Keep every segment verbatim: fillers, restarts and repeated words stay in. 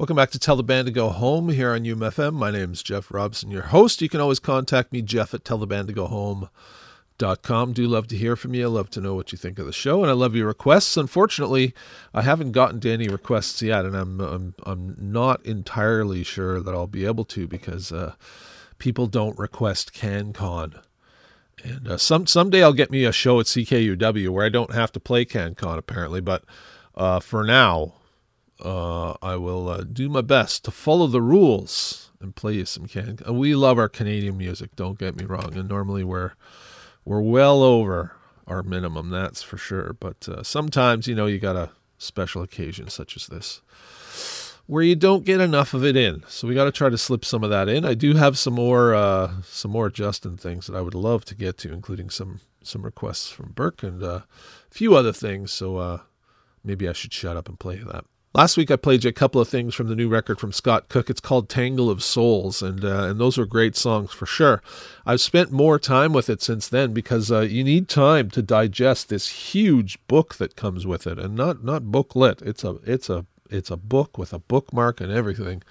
Welcome back to Tell the Band to Go Home here on U M F M. My name is Jeff Robson, your host. You can always contact me, Jeff at tell the band to go home dot com. Do love to hear from you. I love to know what you think of the show, and I love your requests. Unfortunately, I haven't gotten to any requests yet, and I'm I'm, I'm not entirely sure that I'll be able to because uh, people don't request CanCon. And uh, some someday I'll get me a show at C K U W where I don't have to play CanCon, apparently. But uh, for now, uh, I will uh, do my best to follow the rules and play you some CanCon. We love our Canadian music, don't get me wrong. And normally we're we're well over our minimum, that's for sure. But uh, sometimes, you know, you got a special occasion such as this where you don't get enough of it in. So we got to try to slip some of that in. I do have some more uh, some more Justin things that I would love to get to, including some, some requests from Burke and uh, a few other things. So uh, maybe I should shut up and play that. Last week I played you a couple of things from the new record from Scott Cook. It's called Tangle of Souls, and uh, and those are great songs for sure. I've spent more time with it since then because uh, you need time to digest this huge book that comes with it, and not not booklet. It's a it's a It's a book with a bookmark and everything.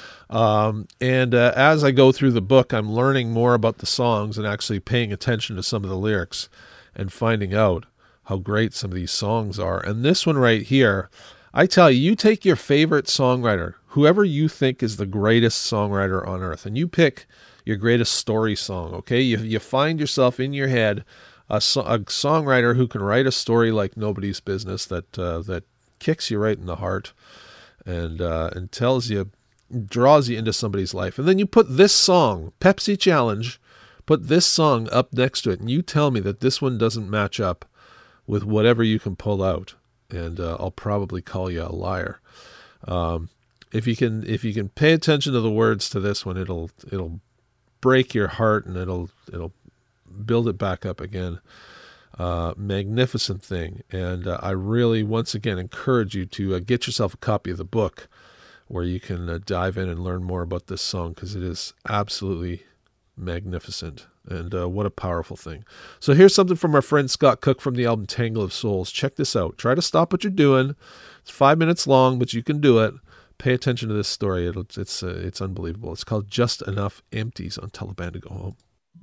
Um, and uh, as I go through the book, I'm learning more about the songs and actually paying attention to some of the lyrics and finding out how great some of these songs are. And this one right here, I tell you, you take your favorite songwriter, whoever you think is the greatest songwriter on earth, and you pick your greatest story song, okay? You, you find yourself in your head a, so- a songwriter who can write a story like nobody's business that uh, that kicks you right in the heart and uh, and tells you, draws you into somebody's life. And then you put this song, Pepsi Challenge, put this song up next to it, and you tell me that this one doesn't match up with whatever you can pull out, and uh, I'll probably call you a liar. Um, if you can, if you can pay attention to the words to this one, it'll it'll break your heart and it'll it'll build it back up again. Uh, magnificent thing. And uh, I really, once again, encourage you to uh, get yourself a copy of the book where you can uh, dive in and learn more about this song, because it is absolutely magnificent. And uh, what a powerful thing. So here's something from our friend Scott Cook from the album Tangle of Souls. Check this out. Try to stop what you're doing. It's five minutes long, but you can do it. Pay attention to this story. It'll, it's uh, it's unbelievable. It's called Just Enough Empties on Tell the Band to Go Home.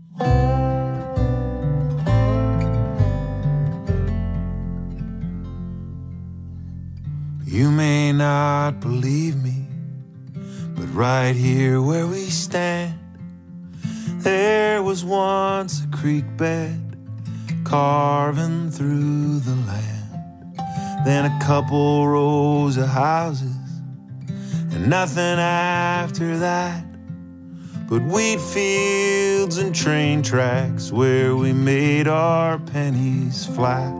You may not believe me, but right here where we stand, there was once a creek bed carving through the land. Then a couple rows of houses, and nothing after that but wheat fields and train tracks where we made our pennies flat.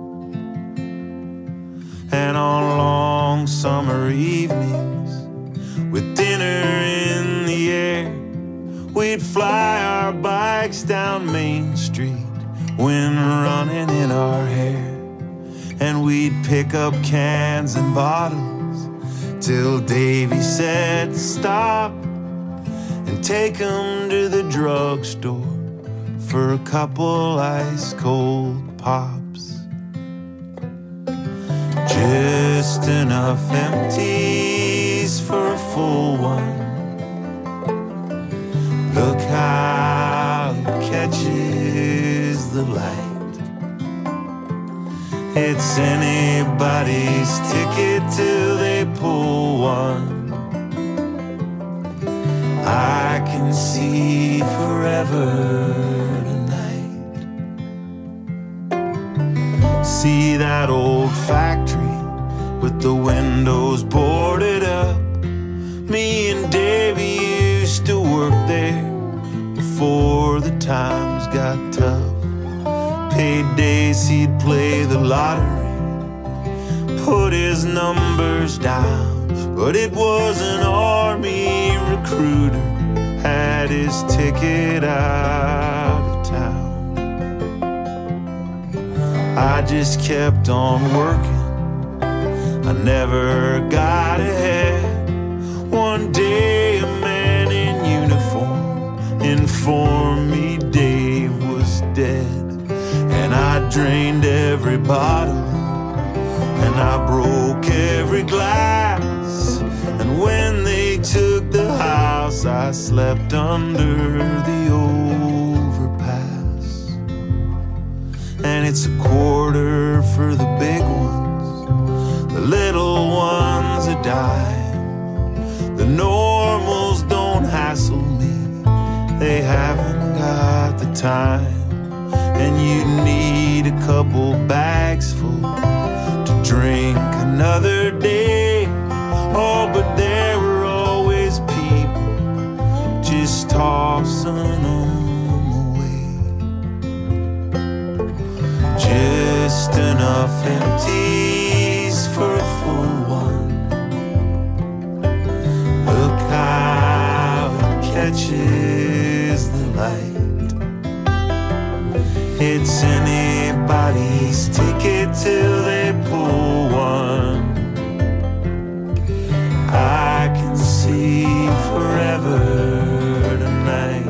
And on long summer evenings, with dinner in the air, we'd fly our bikes down Main Street, wind running in our hair. And we'd pick up cans and bottles till Davy said stop, and take 'em to the drugstore for a couple ice cold pops. Just enough empties for a full one. Look how it catches the light. It's anybody's ticket till they pull one. I can see forever tonight. See that old factory with the windows boarded up. Me and Davey used to work there before the times got tough. Paid days he'd play the lottery, put his numbers down, but it was an army recruiter, had his ticket out of town. I just kept on working, I never got ahead. One day a man in uniform informed me Dave was dead. And I drained every bottle, and I broke every glass. And when I slept under the overpass. And it's a quarter for the big ones, the little ones a dime. The normals don't hassle me, they haven't got the time. And you need a couple bags full to drink another day. Oh, but there were always people just tossing them away. Just enough empties for a full one. Look how it catches the light. It's anybody's ticket till they pull one. I can see forever tonight.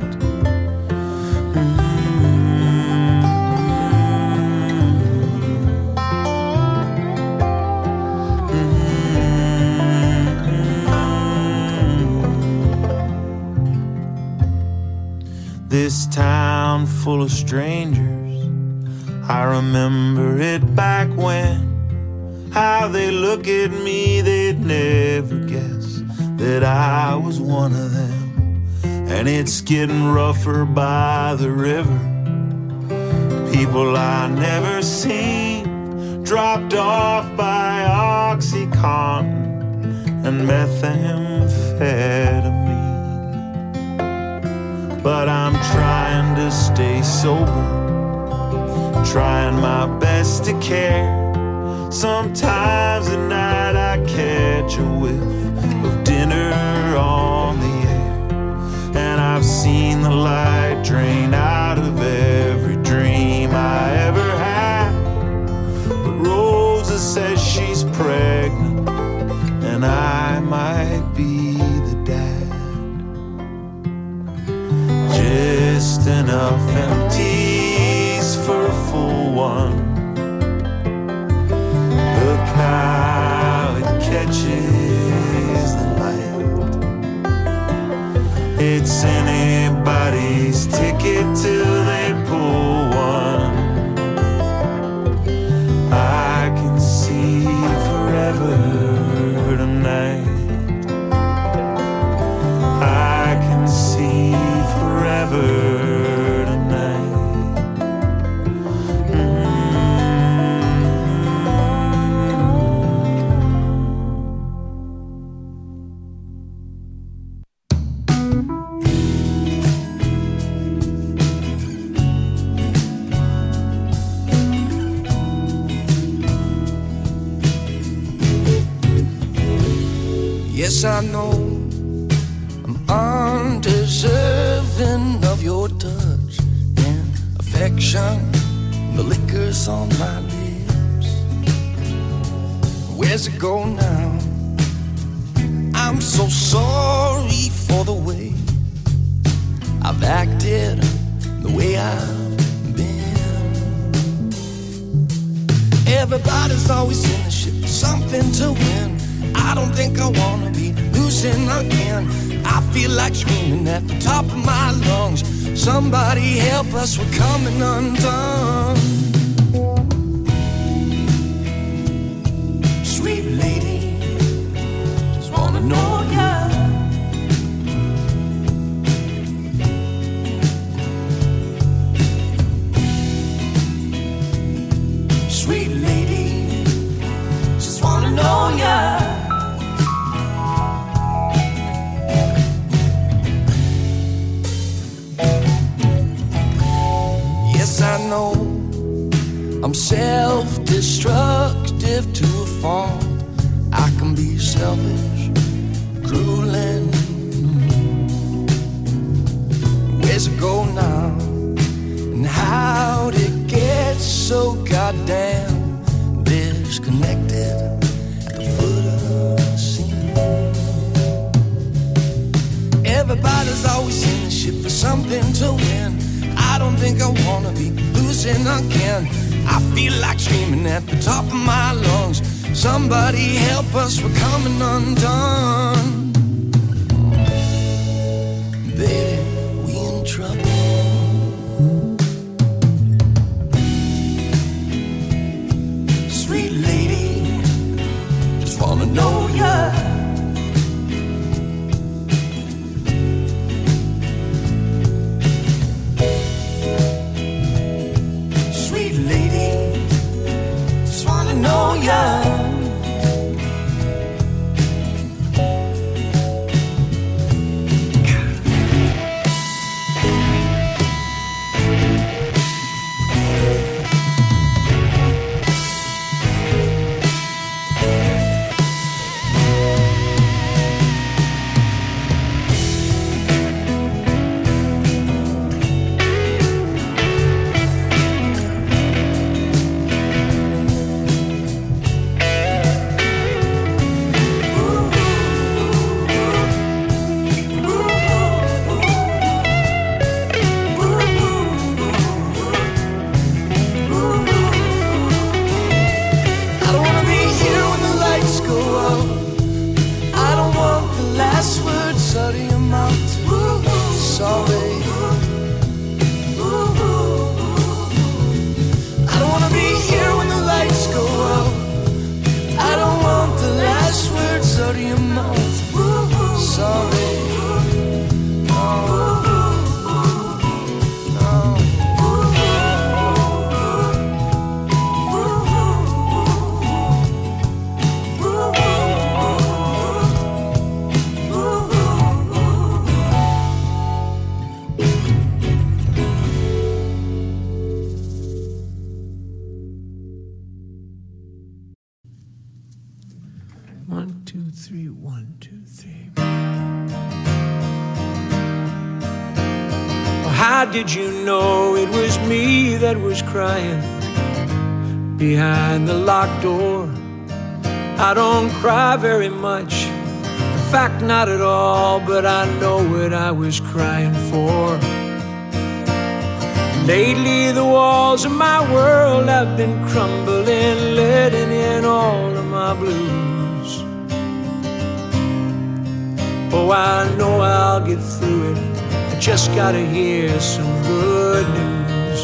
This town full of strangers, I remember it back when. How they look at me, they'd never guess that I was one of them. And it's getting rougher by the river. People I never seen dropped off by OxyContin and methamphetamine. But I'm trying to stay sober, trying my best to care. Sometimes at night I catch a whiff of dinner on the air. And I've seen the light drain out of every dream I ever had. But Rosa says she's pregnant, and I might be the dad. Just enough empties for a full one. Look how it catches the light. It's anybody's ticket till they pull one. I can see forever tonight. I can see forever tonight. Yes, I know I'm undeserving of your touch and affection. The liquor's on my lips. Where's it go now? I'm so sorry for the way I've acted, the way I've been. Everybody's always in the ship, something to win. I don't think I wanna be losing again. I feel like screaming at the top of my lungs. Somebody help us, we're coming undone. Sweet lady, just wanna know ya. Sweet lady, just wanna know ya. I know I'm self-destructive to a fault. I can be selfish, cruel, and where's it go now? And how'd it get so goddamn disconnected at the foot of the scene? Everybody's always in the ship for something to win. I don't think I wanna be losing again. I feel like screaming at the top of my lungs. Somebody help us, we're coming undone. How did you know it was me that was crying behind the locked door? I don't cry very much, in fact not at all, but I know what I was crying for. Lately the walls of my world have been crumbling, letting in all of my blues. Oh, I know I'll get through it, I just gotta hear some good news.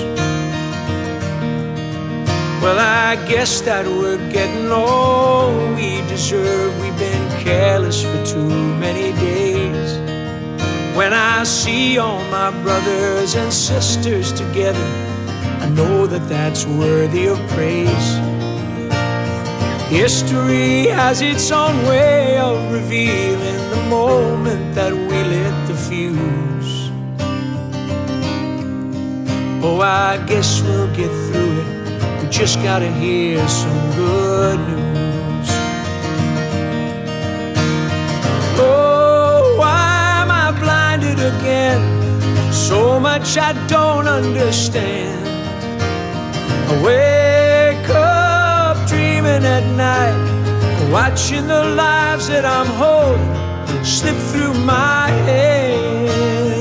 Well, I guess that we're getting all we deserve. We've been careless for too many days. When I see all my brothers and sisters together, I know that that's worthy of praise. History has its own way of revealing the moment that we lit the fuse. Oh, I guess we'll get through it, we just gotta hear some good news. Oh, why am I blinded again? So much I don't understand. I wake up dreaming at night, watching the lives that I'm holding slip through my hands.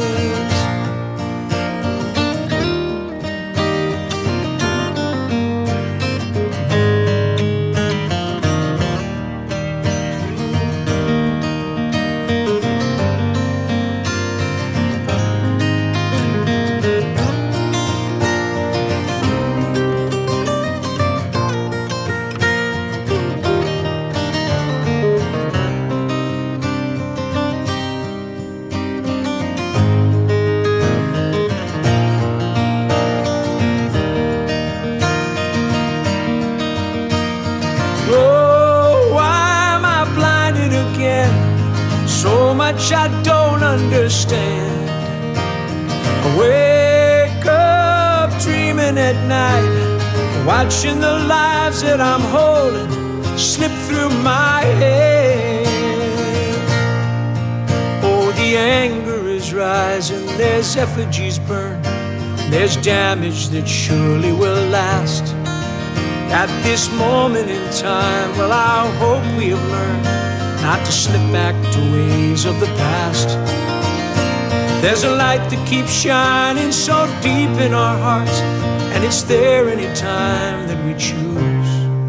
I don't understand. I wake up dreaming at night, watching the lives that I'm holding slip through my head. Oh, the anger is rising, there's effigies burned, there's damage that surely will last. At this moment in time, well, I hope we have learned not to slip back to ways of the past. There's a light that keeps shining so deep in our hearts, and it's there any time that we choose.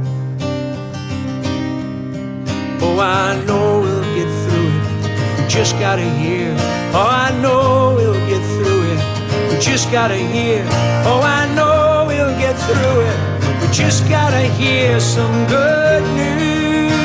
Oh, I know we'll get through it, we just gotta hear. Oh, I know we'll get through it, we just gotta hear. Oh, I know we'll get through it, we just gotta hear some good news.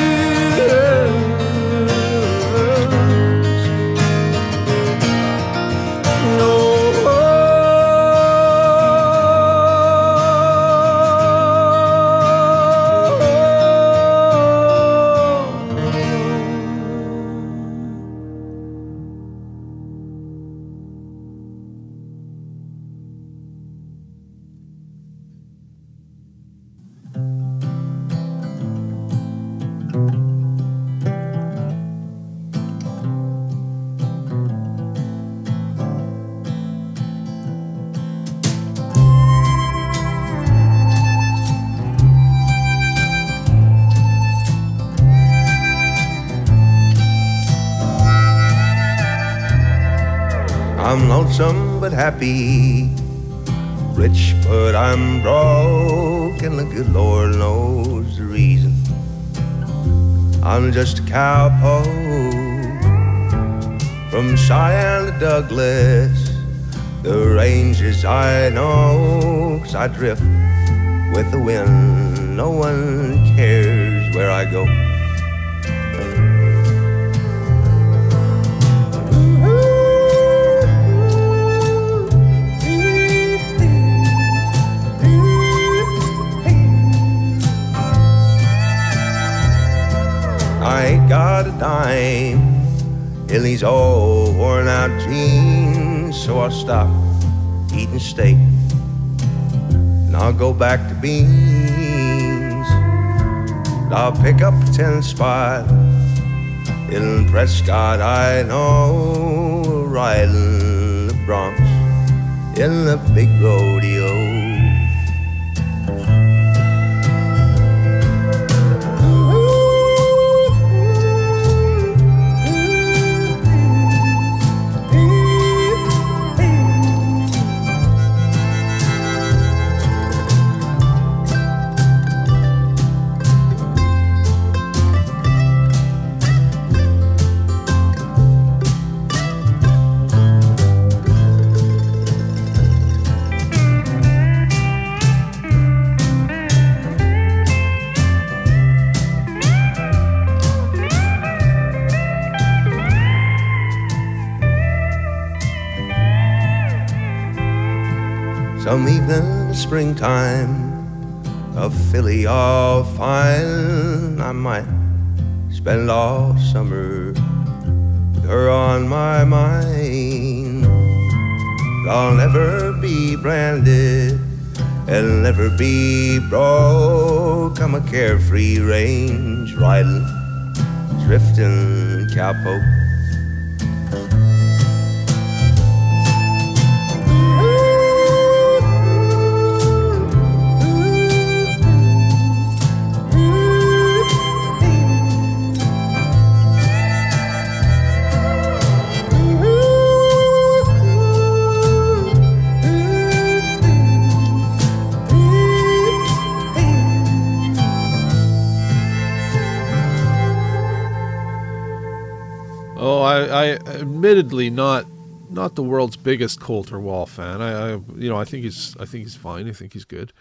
I'm lonesome but happy, rich but I'm broke, and the good Lord knows the reason. I'm just a cowpoke from Cheyenne to Douglas, the ranges I know, 'cause I drift with the wind, no one cares where I go. I ain't got a dime in these old worn out jeans, so I'll stop eating steak and I'll go back to beans. I'll pick up a ten spot in Prescott, I know, riding the Bronx in the big rodeo. Some evening springtime of Philly all fine, I might spend all summer with her on my mind. I'll never be branded, I'll never be broke. I'm a carefree range riding, drifting cowpoke. I admittedly not not the world's biggest Colter Wall fan. I, I you know I think he's I think he's fine. I think he's good.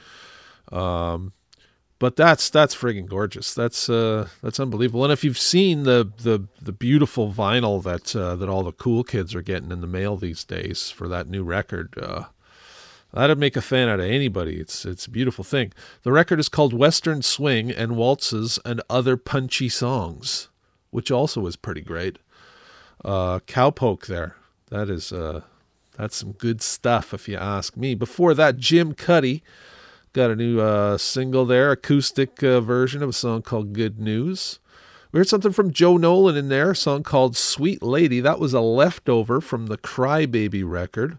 Um, but that's that's friggin' gorgeous. That's uh, that's unbelievable. And if you've seen the the, the beautiful vinyl that uh, that all the cool kids are getting in the mail these days for that new record, uh, that'd make a fan out of anybody. It's it's a beautiful thing. The record is called Western Swing and Waltzes and Other Punchy Songs, which also is pretty great. Uh, cowpoke there. That is, uh, that's some good stuff if you ask me. Before that, Jim Cuddy got a new uh, single there, acoustic uh, version of a song called Good News. We heard something from Joe Nolan in there, a song called Sweet Lady. That was a leftover from the Crybaby record.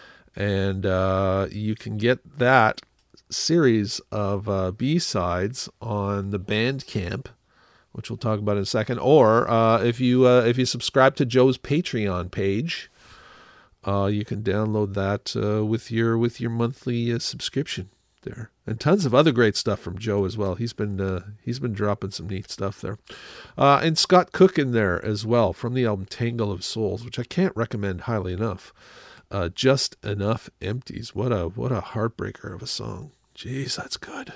And uh, you can get that series of uh, B-sides on the Bandcamp, which we'll talk about in a second, or uh, if you uh, if you subscribe to Joe's Patreon page, uh, you can download that uh, with your with your monthly uh, subscription there, and tons of other great stuff from Joe as well. He's been uh, he's been dropping some neat stuff there, uh, and Scott Cook in there as well from the album Tangle of Souls, which I can't recommend highly enough. Uh, Just Enough Empties. What a what a heartbreaker of a song. Jeez, that's good.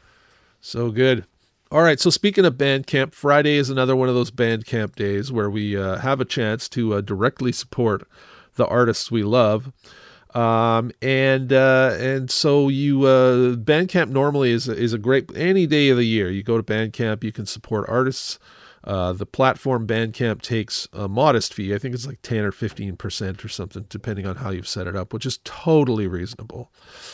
So good. All right, so speaking of Bandcamp, Friday is another one of those Bandcamp days where we uh, have a chance to uh, directly support the artists we love. Um, and uh, and so you uh, Bandcamp normally is, is a great, any day of the year, you go to Bandcamp, you can support artists. Uh, the platform Bandcamp takes a modest fee. I think it's like ten or fifteen percent or something, depending on how you've set it up, which is totally reasonable.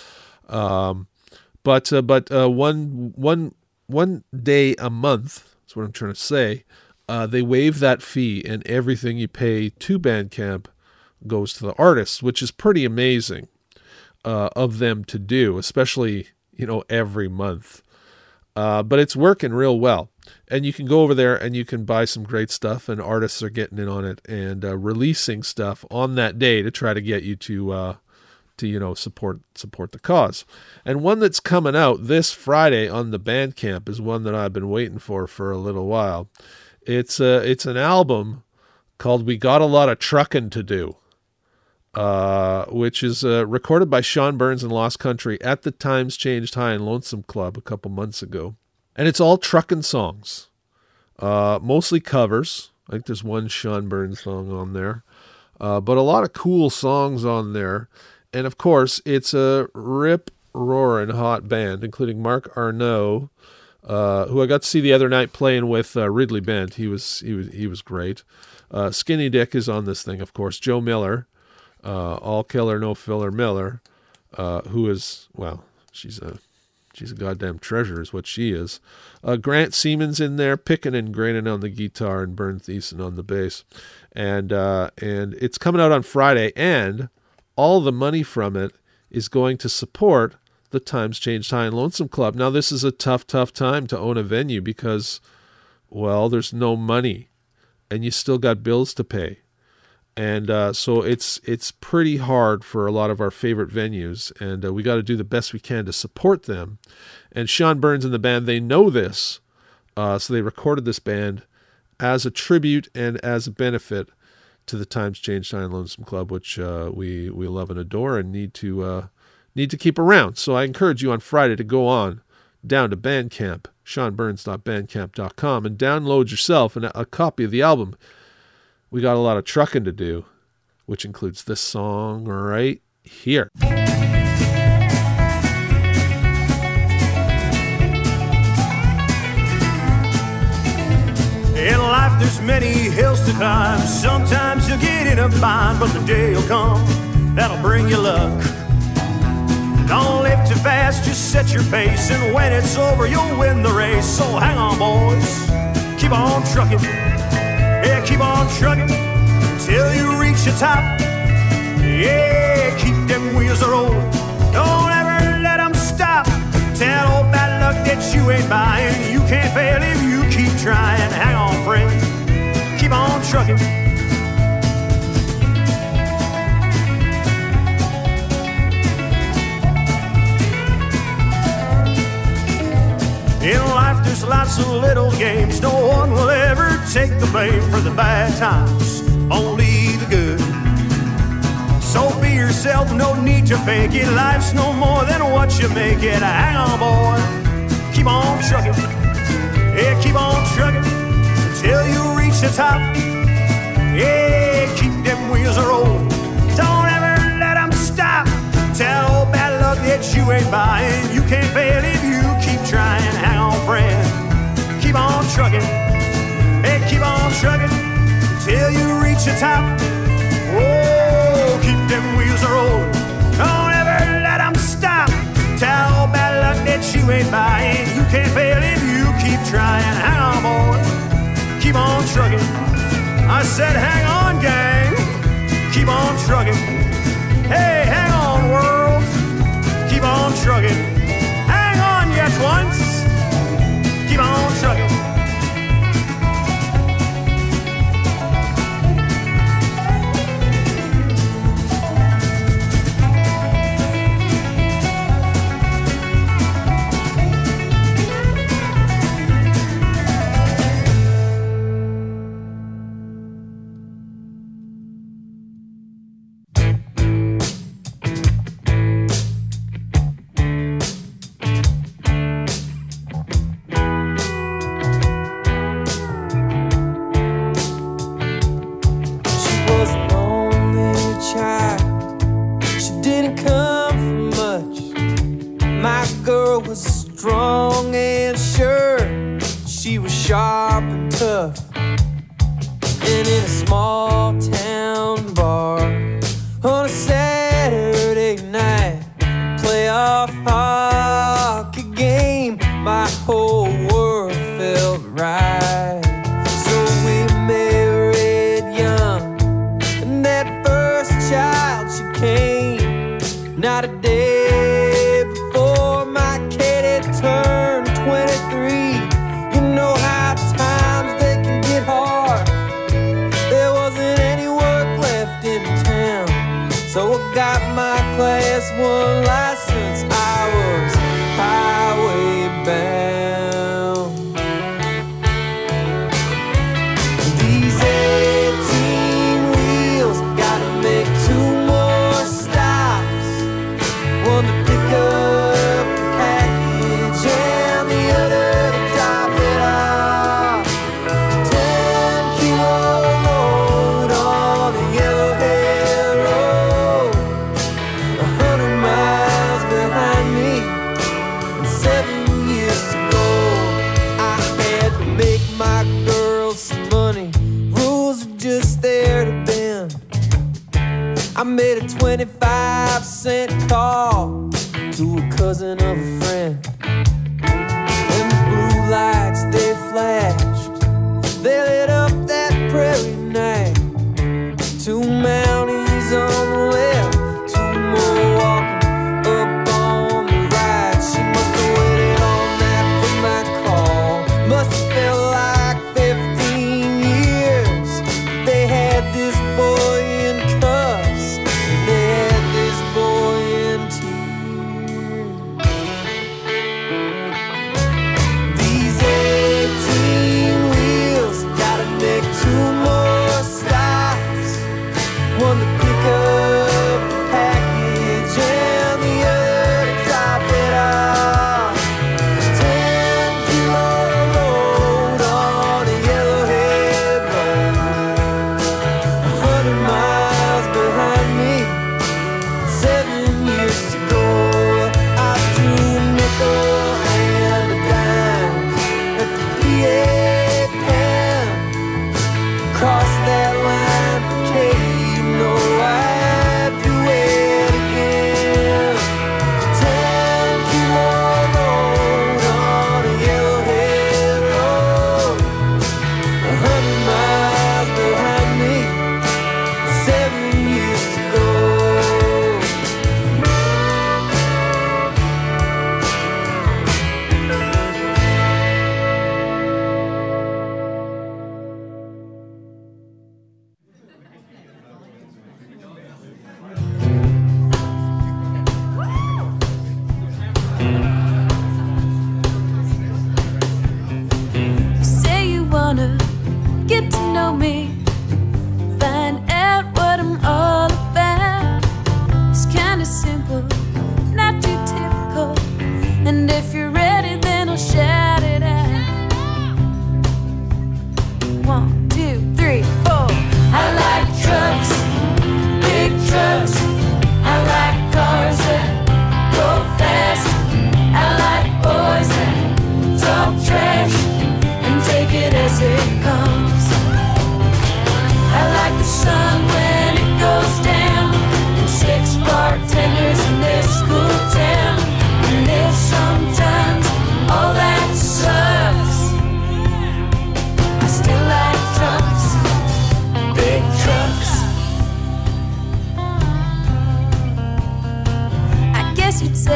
Um, but uh, but uh, one one one day a month, that's what I'm trying to say, uh, they waive that fee, and everything you pay to Bandcamp goes to the artists, which is pretty amazing uh, of them to do, especially, you know, every month. Uh, but it's working real well. And you can go over there and you can buy some great stuff, and artists are getting in on it and uh, releasing stuff on that day to try to get you to, uh, to you know, support support the cause. And one that's coming out this Friday on the Bandcamp is one that I've been waiting for for a little while. It's uh, it's an album called We Got a Lot of Truckin' to Do, uh, which is uh, recorded by Sean Burns and Lost Country at the Times Changed High and Lonesome Club a couple months ago. And it's all truckin' songs, uh, mostly covers. I think there's one Sean Burns song on there, uh, but a lot of cool songs on there. And of course, it's a rip-roaring hot band, including Mark Arnault, uh, who I got to see the other night playing with uh, Ridley Bent. He was he was he was great. Uh, Skinny Dick is on this thing, of course. Joe Miller, uh, all killer, no filler Miller, uh, who is, well, she's a she's a goddamn treasure, is what she is. Uh, Grant Siemens in there, picking and graining on the guitar, and Bernd Thiessen on the bass, and uh, and it's coming out on Friday. And all the money from it is going to support the Times Change High and Lonesome Club. Now, this is a tough, tough time to own a venue because, well, there's no money and you still got bills to pay. And uh, so it's it's pretty hard for a lot of our favorite venues, and uh, we got to do the best we can to support them. And Sean Burns and the band, they know this, uh, so they recorded this band as a tribute and as a benefit to the Times Change High and Lonesome Club, which uh, we we love and adore and need to uh, need to keep around. So I encourage you on Friday to go on down to Bandcamp, sean burns dot bandcamp dot com, and download yourself an, a copy of the album. We got a lot of trucking to do, which includes this song right here. In life there's many hills to climb. Sometimes you'll get in a bind, but the day will come that'll bring you luck. Don't live too fast, just set your pace, and when it's over you'll win the race. So hang on, boys, keep on trucking. Yeah, keep on trucking till you reach the top. Yeah, keep them wheels a rolling. Don't ever let them stop. Tell old bad luck that you ain't buying. You can't fail if you keep trying. Hang on, friend, keep on trucking. In life there's lots of little games. No one will ever take the blame for the bad times, only the good. So be yourself, no need to fake it. Life's no more than what you make it. Hang on, boy, keep on trucking. Yeah, keep on trucking till you reach the top. Yeah, keep them wheels a rolling. Don't ever let them stop. Tell old bad luck that you ain't buying. You can't fail if you keep trying. Hang on, friend, keep on trucking. Hey, keep on trucking till you reach the top. Oh, keep them wheels a rolling. Don't ever let them stop. Tell bad luck that you ain't buying. You can't fail if you keep trying. Hang on, boy, keep on trucking. I said hang on, gang, keep on trucking. Hey, hang on, world, keep on trucking. Hang on yet once, keep on trucking. Two Mounties on the left,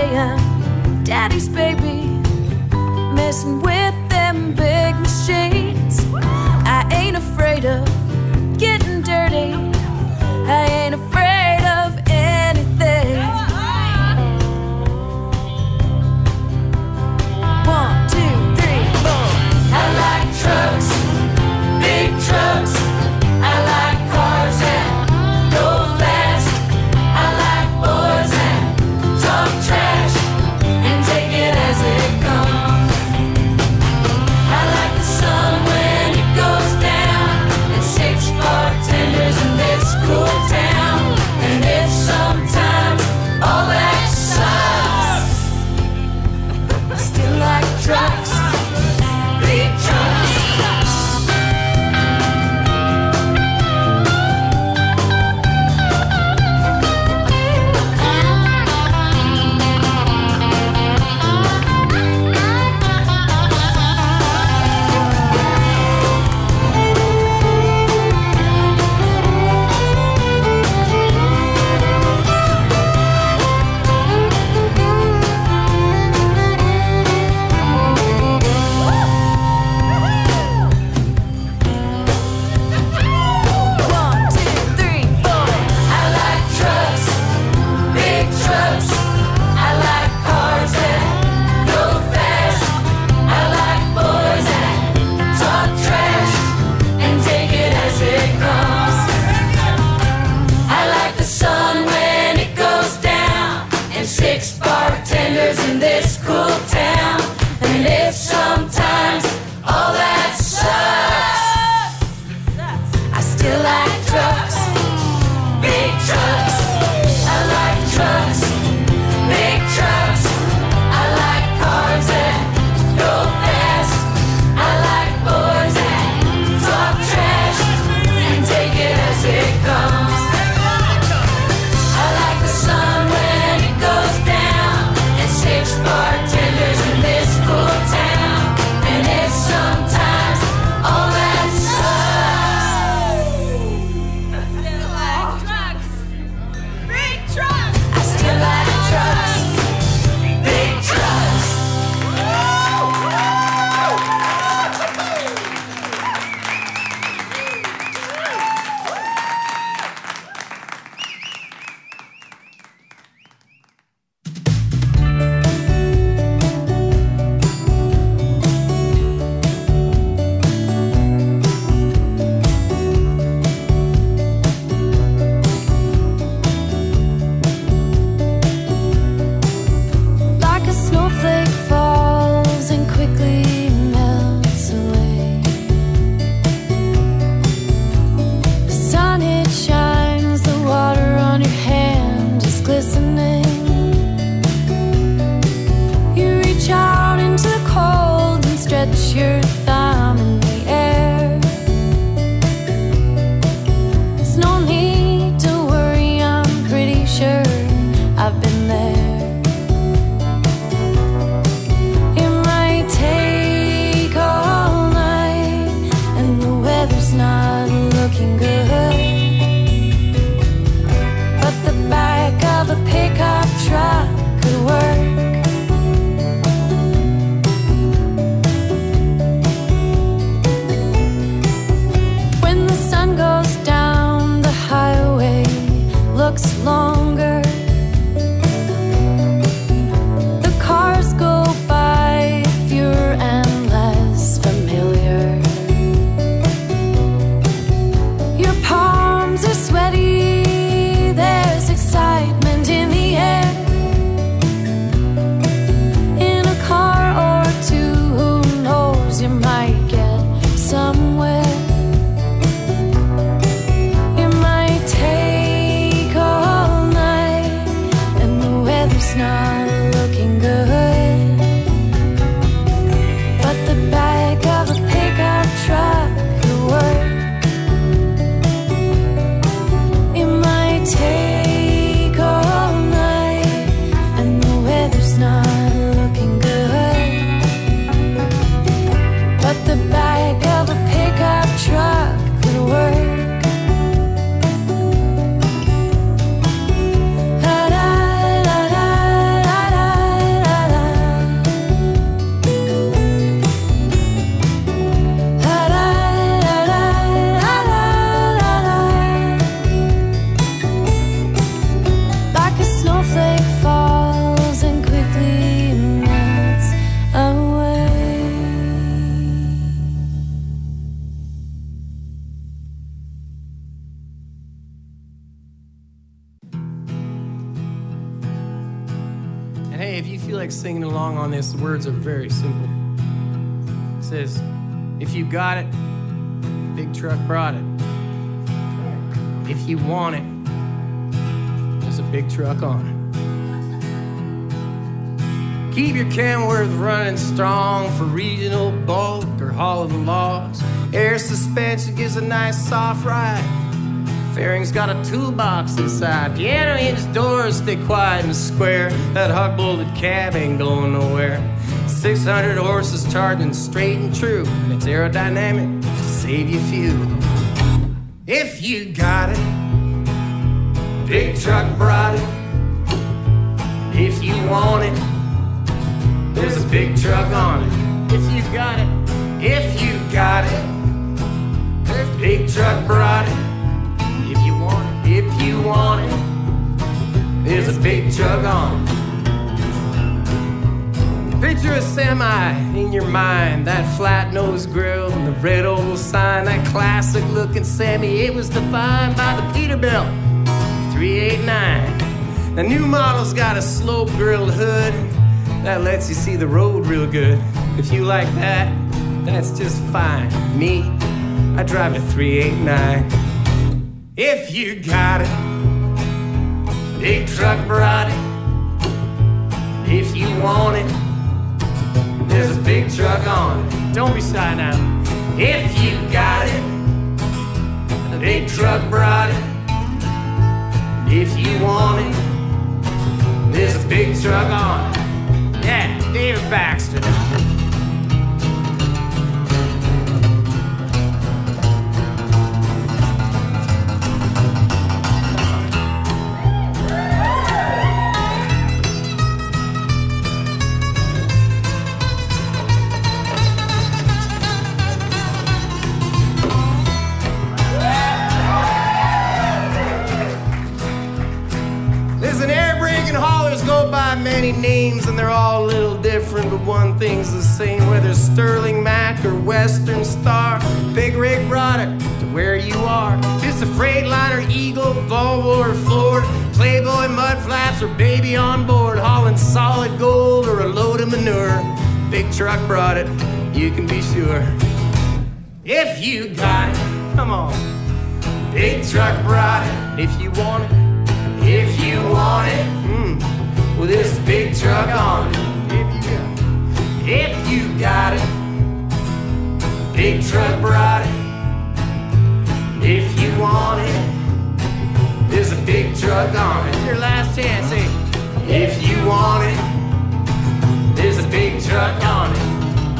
say I'm daddy's baby, messing with them big machines. I ain't afraid of getting dirty, I ain't afraid of anything. One, two, three, four. I like trucks, big trucks. I like cars that go fast. I like boys that talk trash and take it as it comes. I like the sun when it goes down and six bartenders in this cool town. And if sometimes all that sucks, I still like trucks, big trucks. One, two, three, four. I like trucks, big trucks. I like cars that go fast. I like boys that talk trash and take it as it comes. I like the sun when it goes down and six bartenders in this cool town. And if sometimes all that sucks, I still like trucks, big trucks. I like trucks, big trucks. I like cars that go fast. I like boys that talk trash and take it as it comes. I like the sun when it goes down and six bartenders in this cool town. And if sometimes all that sucks, I still like trucks, big trucks. I still like trucks, big trucks. Like a snowflake falls and quickly melts away. The sun it shines, the water on your hand is glistening. You reach out into the cold and stretch your thumb in the air. There's no need to worry, I'm pretty sure I've been there. It might take all night and the weather's not looking good, but the back of a pickup truck could work. Hey, if you feel like singing along on this, the words are very simple. It says, if you got it, big truck brought it. If you want it, there's a big truck on it. Keep your Kenworth running strong for regional bulk or hauling logs. Air suspension gives a nice soft ride. Fairing's got a toolbox inside. Piano hinge doors stay quiet and square. That hot-bolted cab ain't going nowhere. six hundred horses charging straight and true, and it's aerodynamic to save you fuel. If you got it, big truck brought it. If you want it, there's a big truck on it. If you got it, if you got it, there's a big truck brought it. If you want it, if you want it, there's a big truck on it. Picture a semi in your mind, that flat-nosed grill and the red oval sign, that classic-looking semi. It was defined by the Peterbilt three eighty-nine. The new model's got a slope-grilled hood that lets you see the road real good. If you like that, that's just fine. Me, I drive a three eighty-nine. If you got it, big truck brought it. If you want it, there's a big truck on it. Don't be shy now. If you got it, a big truck brought it. If you want it, there's a big truck on it. Yeah, David Baxter. Many names and they're all a little different, but one thing's the same. Whether Sterling Mac or Western Star, Big Rig brought it to where you are. Just a Freightliner, Eagle, Volvo or Ford, Playboy, mud flaps or baby on board, hauling solid gold or a load of manure. Big truck brought it, you can be sure. If you got it, come on. Big truck brought it. If you want it, if you want it, mm. Well, there's a big truck on it. If you got it, big truck brought it. If you want it, there's a big truck on it. Your last chance, hey. If you want it, there's a big truck on it.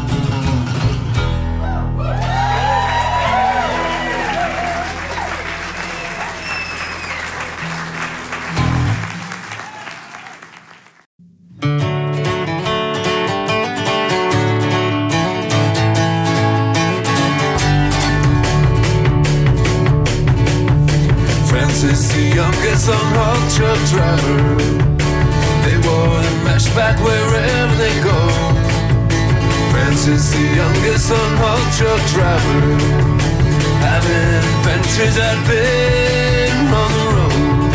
Francis, the youngest on-haul truck driver. They wore the mesh back wherever they go. Francis, the youngest on-haul truck driver, having adventures that been on the road.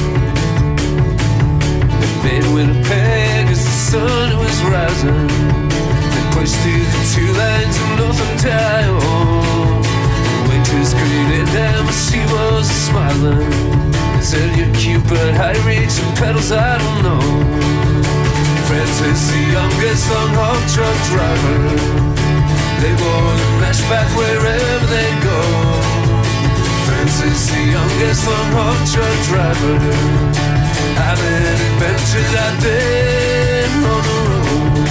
They made Winnipeg as the sun was rising. They pushed through the two lanes of North Ontario. Waitress greeted them, she was smiling. They said, you're cute but high reach and pedals, I don't know. Francis, the youngest on-haul truck driver. They wore the mesh back wherever they go. Francis, the youngest on-haul truck driver, having adventures out there on the road.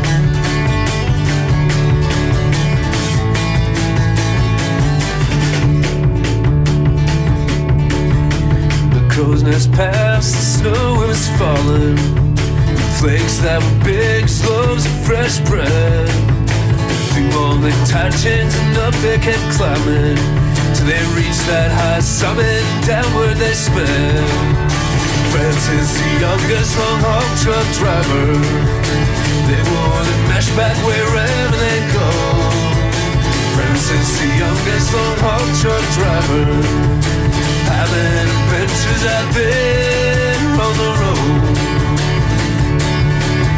Crow's Nest past, the snow was falling. Flakes that were big as loaves of fresh bread. Through all the tight chains and up they kept climbing, till they reached that high summit, downward they sped. Francis, the youngest long-haul truck driver. They wore the mesh back wherever they go. Francis, the youngest long-haul truck driver, having adventures out there on the road.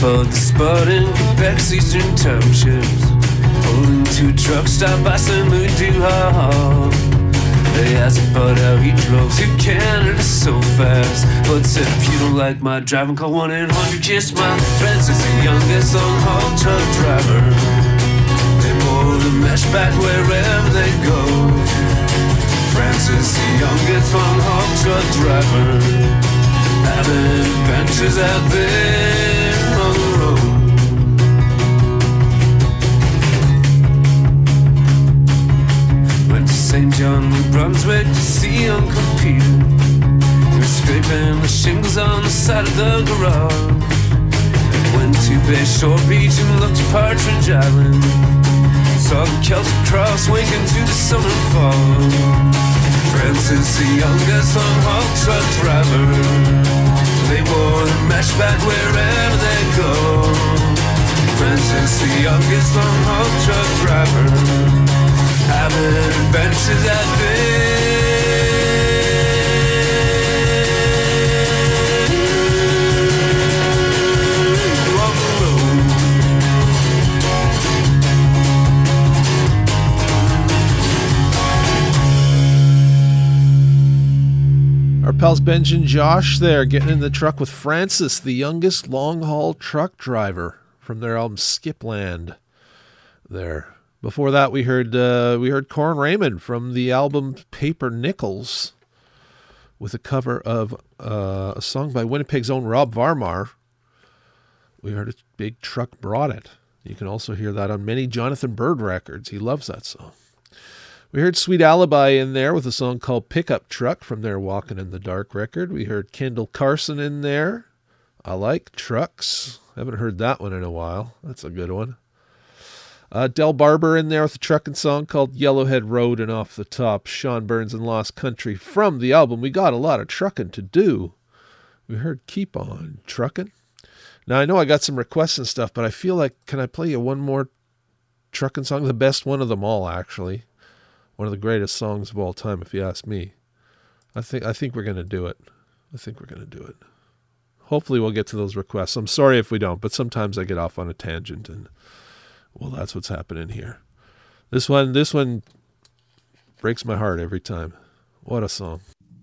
followed the spot in Quebec's eastern townships. Pulling to a truck stop by Saint Louis du Hall. They asked about how he drove to Canada so fast, but said if you don't like my driving, call one eight hundred KISS. My friends is the youngest long-haul truck driver. They mold the mesh back wherever they go. Francis, the youngest long-haul truck driver, having adventures out there on the road. Saint John, New Brunswick to see Uncle Peter. We were scraping the shingles on the side of the garage. Went to Bay Shore Beach and looked at Partridge Island. Saw the Celtic Cross winking to the summer fall. Francis, the youngest long-haul truck driver. They wore the mesh back wherever they go. Francis, the youngest long-haul truck driver, having adventures out there on the road. Our pals Benj and Josh there getting in the truck with Francis, the youngest long-haul truck driver, from their album Skipland there. Before that, we heard uh, we heard Corin Raymond from the album Paper Nickels with a cover of uh, a song by Winnipeg's own Rob Varmar. We heard a Big Truck Brought It. You can also hear that on many Jonathan Bird records. He loves that song. We heard Sweet Alibi in there with a song called Pickup Truck from their Walkin' in the Dark record. We heard Kendall Carson in there. I Like Trucks. Haven't heard that one in a while. That's a good one. Uh, Del Barber in there with a truckin' song called Yellowhead Road, and off the top, Sean Burns and Lost Country from the album We Got a Lot of Truckin' to Do. We heard Keep On Truckin'. Now, I know I got some requests and stuff, but I feel like, can I play you one more truckin' song? The best one of them all, actually. One of the greatest songs of all time, if you ask me. I think I think we're going to do it. I think we're going to do it. Hopefully we'll get to those requests. I'm sorry if we don't, but sometimes I get off on a tangent, and well, that's what's happening here. This one, this one breaks my heart every time. What a song.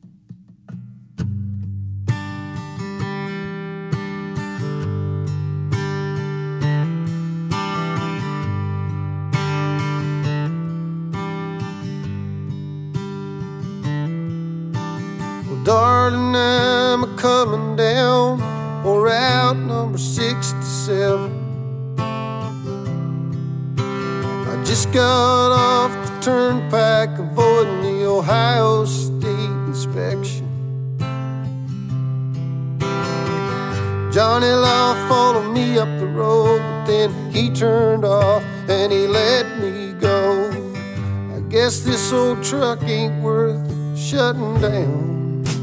Well, darling, I'm a coming down on Route number sixty-seven. Just got off the turnpike, avoiding the Ohio State inspection. Johnny Law followed me up the road, but then he turned off and he let me go. I guess this old truck ain't worth shutting down.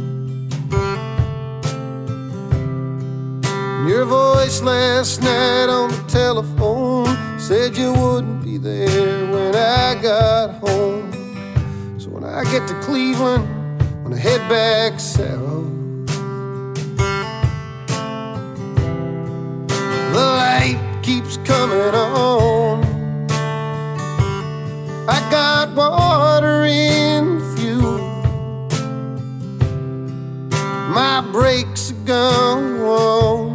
Your voice last night on the telephone said you wouldn't be there when I got home. So when I get to Cleveland, when I head back south, the light keeps coming on. I got water in the fuel, my brakes are gone.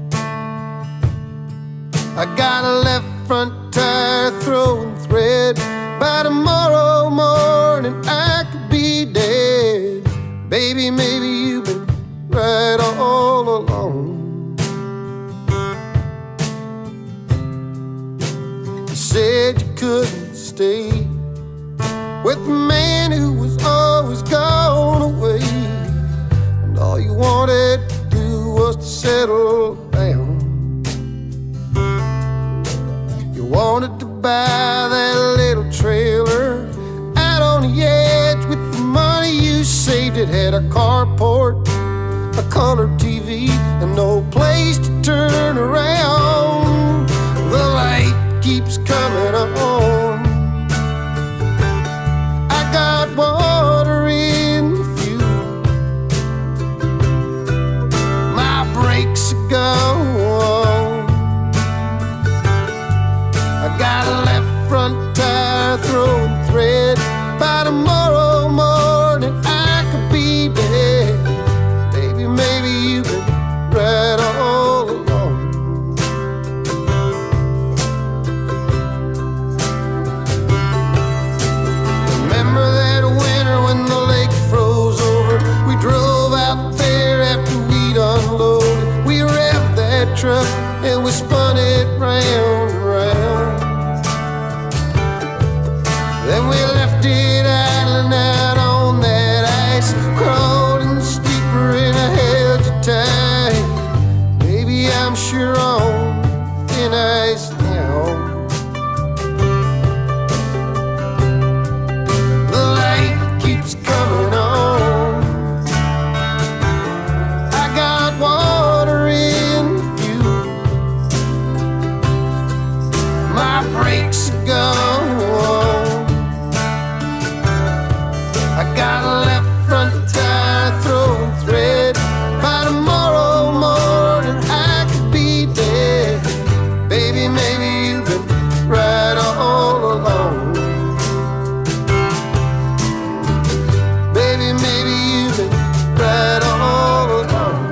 I got a left front tire throwing thread. By tomorrow morning I could be dead. Baby, maybe you've been right all along. You said you couldn't stay with the man who was always gone away, and all you wanted to do was to settle down. Wanted to buy that little trailer out on the edge with the money you saved. It had a carport, a color T V, and no place to turn around. The light keeps coming on. I got water in the fuel, my brakes are gone. tire, throwing thread. By tomorrow morning I could be dead. Baby, maybe you've been right all along. Remember that winter when the lake froze over? We drove out there after we'd unloaded. We revved that truck and we spun it round and round. Then we left it idling out on that ice, crawled in the steeper and I held you tight. Baby, I'm sure on thin ice now. The light keeps coming on. I got water in the fuel. My brakes are gone. I got a left front tire, throwing thread. By tomorrow morning I could be dead. Baby, maybe you've been right all along. Baby, maybe you've been right all along.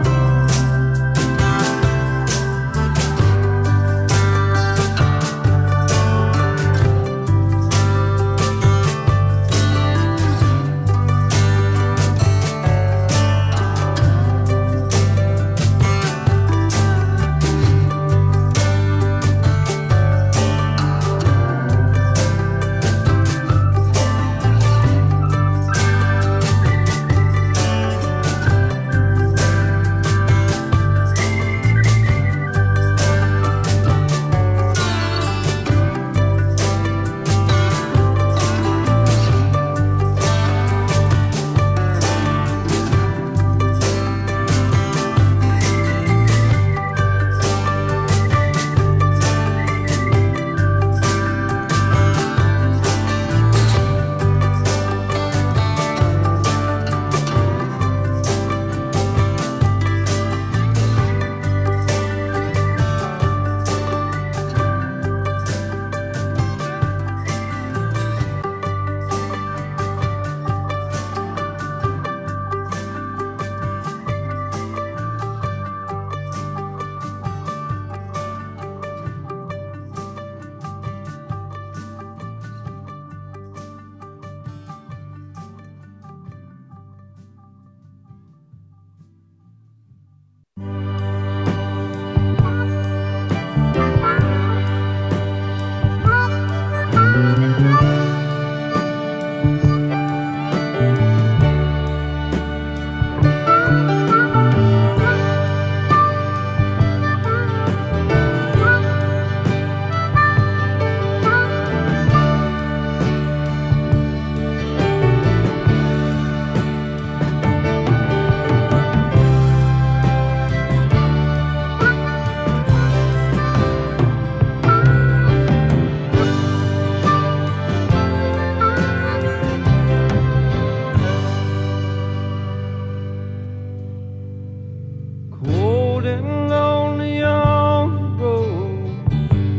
Cold and lonely on the road.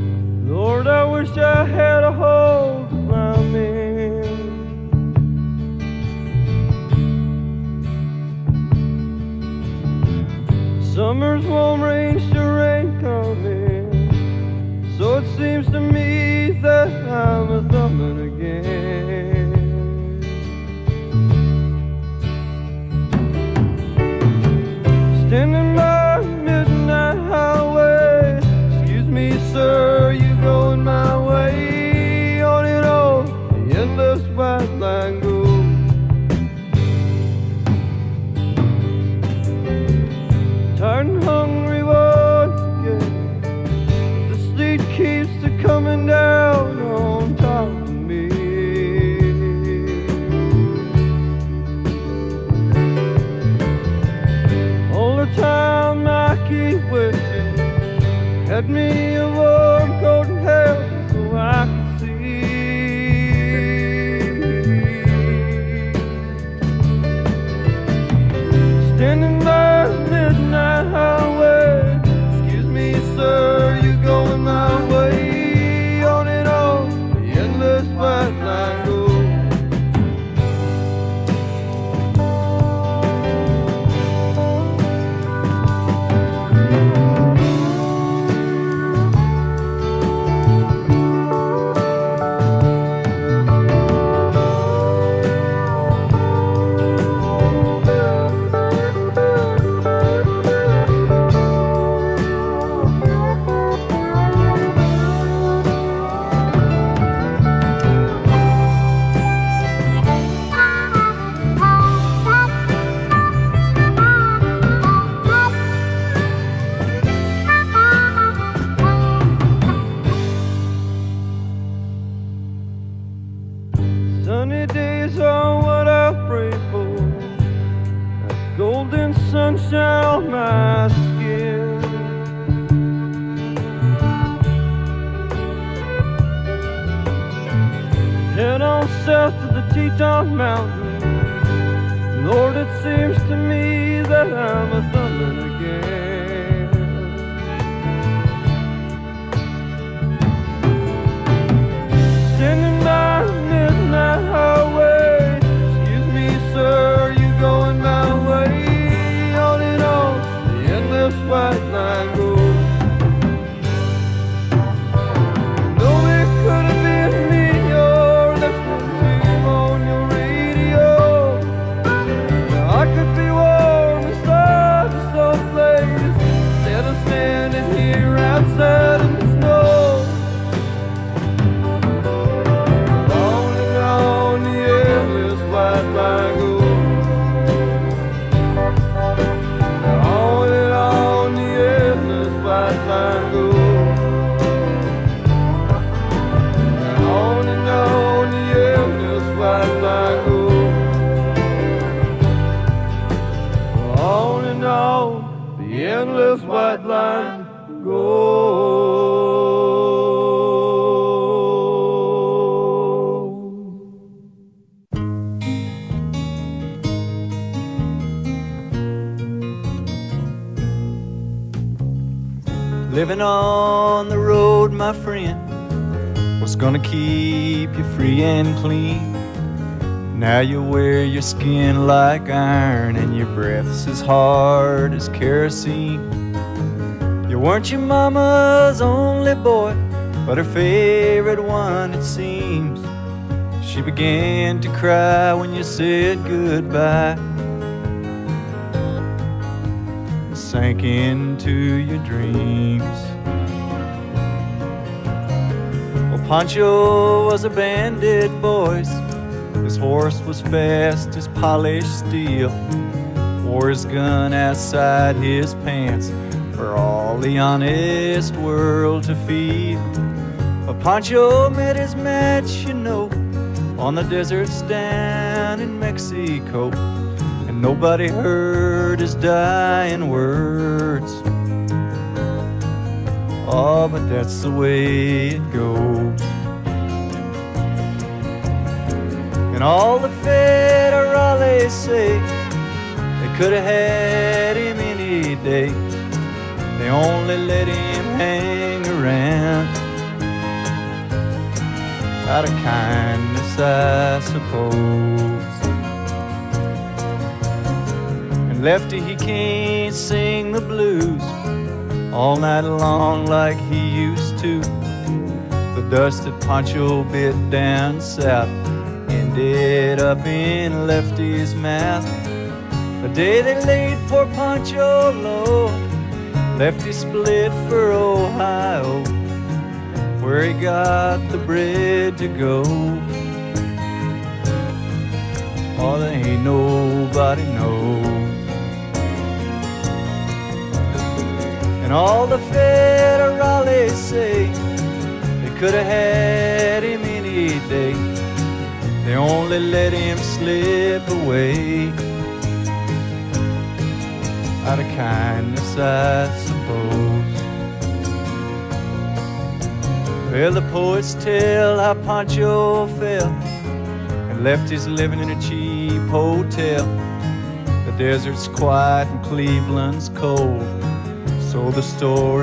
Lord, I wish I had a hold around me. Summer's warm rain sure ain't coming, so it seems to me that I'm a thumbing again. Standing by midnight highway, excuse me sir, you going my way. On and on, the endless white line goes. Tired and hungry once again, the sleet keeps a coming down on top of me. All the time I keep wishing, had me a warm coat and hat so I could see. white line goes. Sunny days are what I pray for, that golden sunshine on my skin. Head on south to the Teton Mountains. Lord, it seems to me that I'm a thumbing again. Standing by the midnight highway, excuse me, sir, you going my way? On and on, the endless white line goes. No, it could have been me you're listening to on your radio. I could be warm inside the soft place instead of standing here outside in the snow. On and on the endless white line goes. On and on the endless white line goes. On and on the endless white line goes. On and on the endless white line goes. Living on the road, my friend, was gonna keep you free and clean. Now you wear your skin like iron and your breath's as hard as kerosene. You weren't your mama's only boy, but her favorite one, it seems. She began to cry when you said goodbye, sank into your dreams. Well, Pancho was a bandit, boys. His horse was fast as polished steel, wore his gun outside his pants for all the honest world to feel. But Pancho met his match, you know, on the deserts down in Mexico, and nobody heard his dying words. Oh, but that's the way it goes. And all the federales say they could have had him any day. They only let him hang around out of kindness, I suppose. And Lefty, he can't sing the blues all night long like he used to. The dust that Pancho bit down south ended up in Lefty's mouth. The day they laid poor Pancho low, Lefty split for Ohio, where he got the bread to go. Oh, there ain't nobody knows. And all the federales say they could have had him any day. They only let him slip away out of kindness, I suppose. Well, the poets tell how Pancho fell and left his living in a cheap hotel. The desert's quiet and Cleveland's cold, so the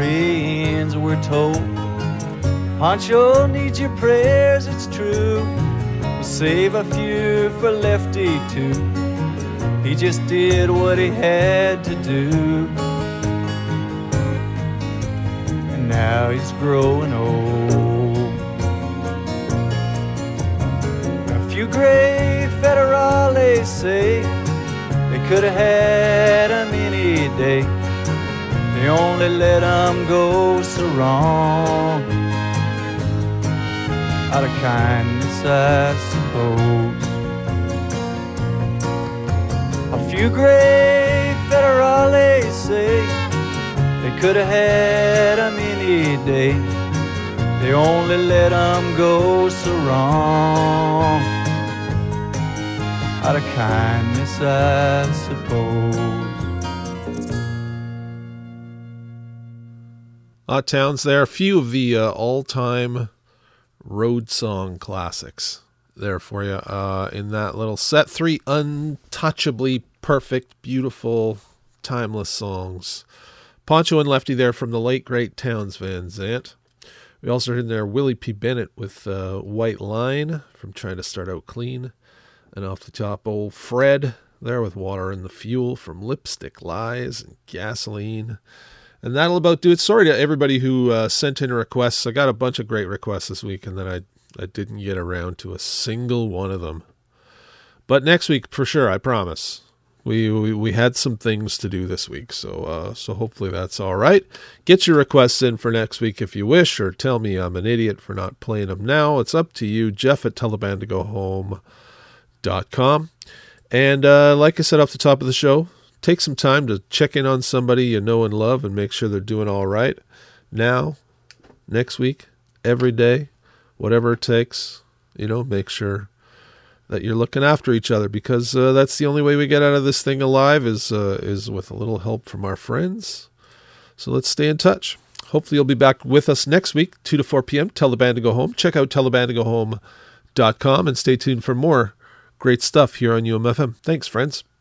story ends, we're told. Pancho needs your prayers, it's true. save a few for Lefty too. He just did what he had to do. And now he's growing old. A few gray federales say they could have had him any day. They only let him go so wrong, out of kindness, I suppose. A few gray federales say they could have had him any day. They only let him go so wrong, out of kindness, I suppose. Odd Towns there. A few of the uh, all-time road song classics there for you uh, in that little set. Three untouchably perfect, beautiful, timeless songs. Poncho and Lefty there from the late, great Townes Van Zandt. We also heard in there Willie P. Bennett with uh, White Line from Trying to Start Out Clean. And off the top, old Fred there with Water in the Fuel from Lipstick Lies and Gasoline. And that'll about do it. Sorry to everybody who uh, sent in requests. I got a bunch of great requests this week, and then I, I didn't get around to a single one of them. But next week, for sure, I promise. We we, we had some things to do this week, so uh, so hopefully that's all right. Get your requests in for next week if you wish, or tell me I'm an idiot for not playing them now. It's up to you. Jeff at tell the band to go home dot com. And uh, like I said off the top of the show, take some time to check in on somebody you know and love and make sure they're doing all right. Now, next week, every day, whatever it takes, you know, make sure that you're looking after each other, because uh, that's the only way we get out of this thing alive is uh, is with a little help from our friends. So let's stay in touch. Hopefully you'll be back with us next week, two to four p.m. Tell the Band to Go Home. Check out tell the band to go home dot com and stay tuned for more great stuff here on U M F M. Thanks, friends.